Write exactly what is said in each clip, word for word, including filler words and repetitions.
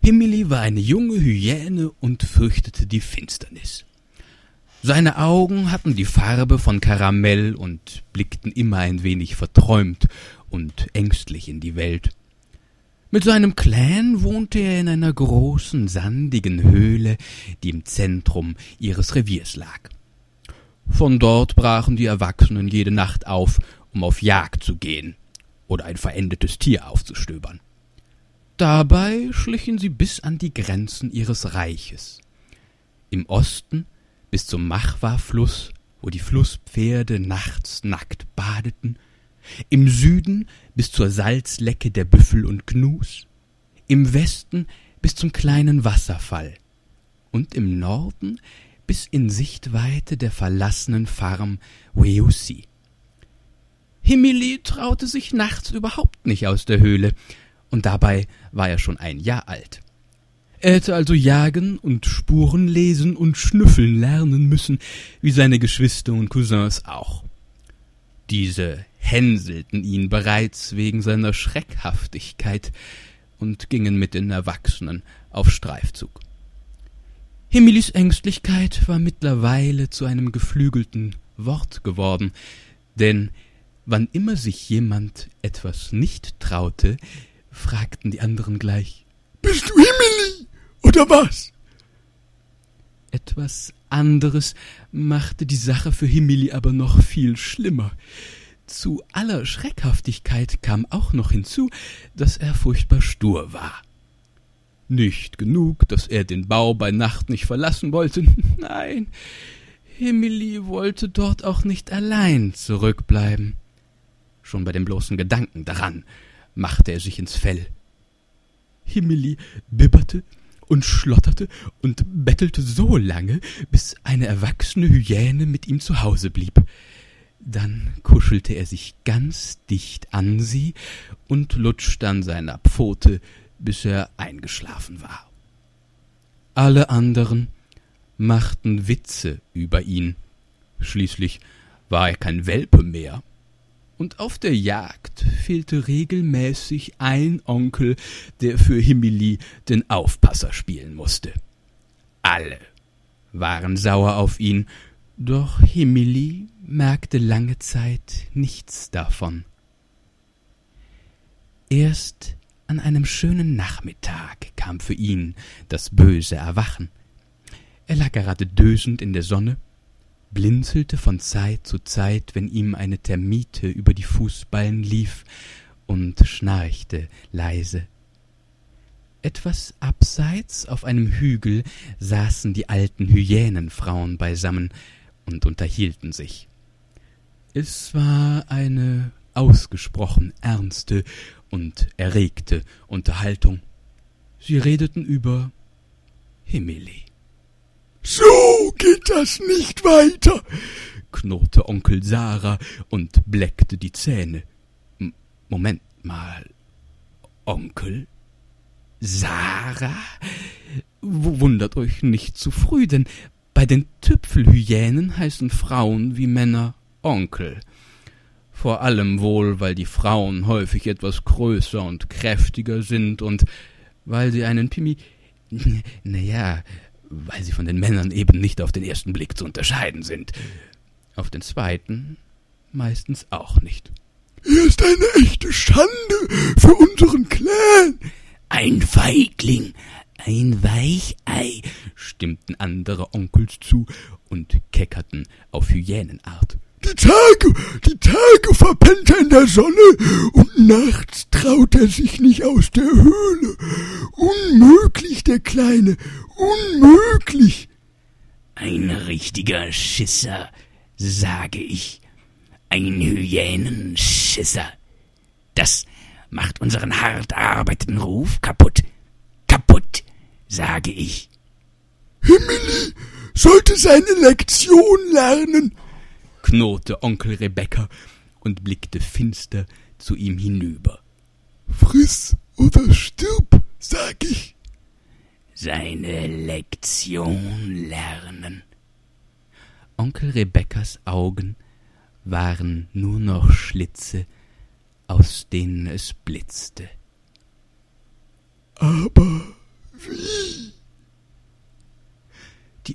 Himili war eine junge Hyäne und fürchtete die Finsternis. Seine Augen hatten die Farbe von Karamell und blickten immer ein wenig verträumt und ängstlich in die Welt. Mit seinem Clan wohnte er in einer großen, sandigen Höhle, die im Zentrum ihres Reviers lag. Von dort brachen die Erwachsenen jede Nacht auf, um auf Jagd zu gehen oder ein verendetes Tier aufzustöbern. Dabei schlichen sie bis an die Grenzen ihres Reiches. Im Osten bis zum Machwa-Fluss, wo die Flusspferde nachts nackt badeten, im Süden bis zur Salzlecke der Büffel und Gnus, im Westen bis zum kleinen Wasserfall und im Norden bis in Sichtweite der verlassenen Farm Weusi. Himili traute sich nachts überhaupt nicht aus der Höhle, und dabei war er schon ein Jahr alt. Er hätte also jagen und Spuren lesen und schnüffeln lernen müssen, wie seine Geschwister und Cousins auch. Diese hänselten ihn bereits wegen seiner Schreckhaftigkeit und gingen mit den Erwachsenen auf Streifzug. Himilis Ängstlichkeit war mittlerweile zu einem geflügelten Wort geworden, denn wann immer sich jemand etwas nicht traute, fragten die anderen gleich: »Bist du Himili, oder was?« Etwas anderes machte die Sache für Himili aber noch viel schlimmer. Zu aller Schreckhaftigkeit kam auch noch hinzu, dass er furchtbar stur war. Nicht genug, dass er den Bau bei Nacht nicht verlassen wollte, nein, Himili wollte dort auch nicht allein zurückbleiben. Schon bei dem bloßen Gedanken daran machte er sich ins Fell. Himili bibberte und schlotterte und bettelte so lange, bis eine erwachsene Hyäne mit ihm zu Hause blieb. Dann kuschelte er sich ganz dicht an sie und lutschte an seiner Pfote, bis er eingeschlafen war. Alle anderen machten Witze über ihn. Schließlich war er kein Welpe mehr. Und auf der Jagd fehlte regelmäßig ein Onkel, der für Himili den Aufpasser spielen musste. Alle waren sauer auf ihn, doch Himili merkte lange Zeit nichts davon. Erst an einem schönen Nachmittag kam für ihn das böse Erwachen. Er lag gerade dösend in der Sonne, blinzelte von Zeit zu Zeit, wenn ihm eine Termite über die Fußballen lief, und schnarchte leise. Etwas abseits auf einem Hügel saßen die alten Hyänenfrauen beisammen und unterhielten sich. Es war eine ausgesprochen ernste und erregte Unterhaltung. Sie redeten über Himili. »So geht das nicht weiter«, knurrte Onkel Sarah und bleckte die Zähne. M- Moment mal, Onkel Sarah? W- Wundert euch nicht zu früh, denn bei den Tüpfelhyänen heißen Frauen wie Männer Onkel. Vor allem wohl, weil die Frauen häufig etwas größer und kräftiger sind und weil sie einen Pimi... Naja, weil sie von den Männern eben nicht auf den ersten Blick zu unterscheiden sind. Auf den zweiten meistens auch nicht. »Er ist eine echte Schande für unseren Clan!« »Ein Feigling, ein Weichei«, stimmten andere Onkels zu und keckerten auf Hyänenart. »Die Tage, die Tage verpennt er in der Sonne und nachts traut er sich nicht aus der Höhle. Unmöglich, der Kleine, unmöglich!« »Ein richtiger Schisser, sage ich. Ein Hyänenschisser. Das macht unseren hart arbeitenden Ruf kaputt. Kaputt, sage ich.« »Himili sollte seine Lektion lernen«, knurrte Onkel Rebecca und blickte finster zu ihm hinüber. »Friss oder stirb, sag ich.« »Seine Lektion lernen.« Onkel Rebeccas Augen waren nur noch Schlitze, aus denen es blitzte. »Aber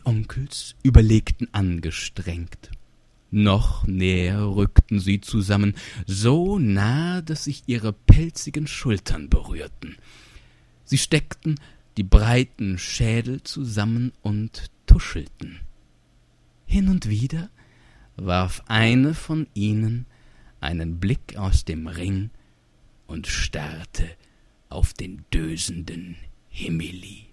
Die Onkels überlegten angestrengt. Noch näher rückten sie zusammen, so nah, dass sich ihre pelzigen Schultern berührten. Sie steckten die breiten Schädel zusammen und tuschelten. Hin und wieder warf eine von ihnen einen Blick aus dem Ring und starrte auf den dösenden Himeli.